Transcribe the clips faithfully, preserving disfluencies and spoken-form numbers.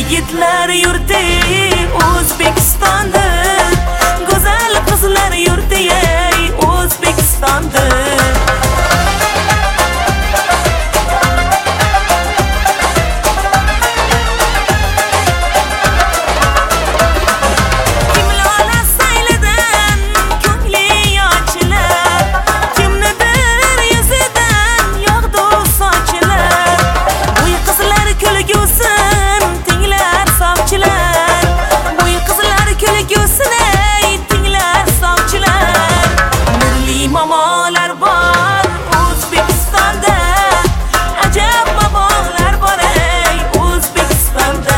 Yigitlar yurti O'zbekistonda, go'zal qizlar yurti ey O'zbekistonda. Mamalar bor O'zbekistonda, ajab mamalar bor ey O'zbekistonda.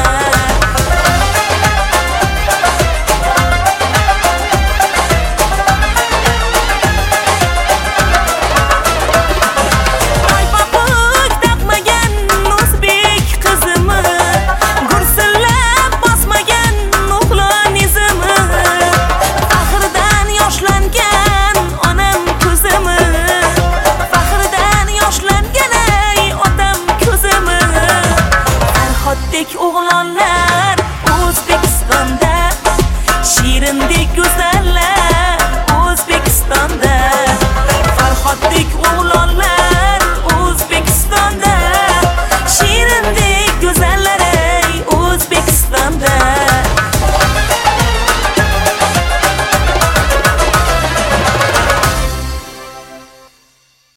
Ay papuk taqmagan o'zbek qizimi, gursillab bosmagan muxlanizmi, faxrdan yoshlangan onam ko'zimi, faxrdan yoshlangan ey otam ko'zimi. Farhoddek o'g'lonlar O'zbekistonda, shirindek go'zallar O'zbekistonda. Farhoddek o'g'lonlar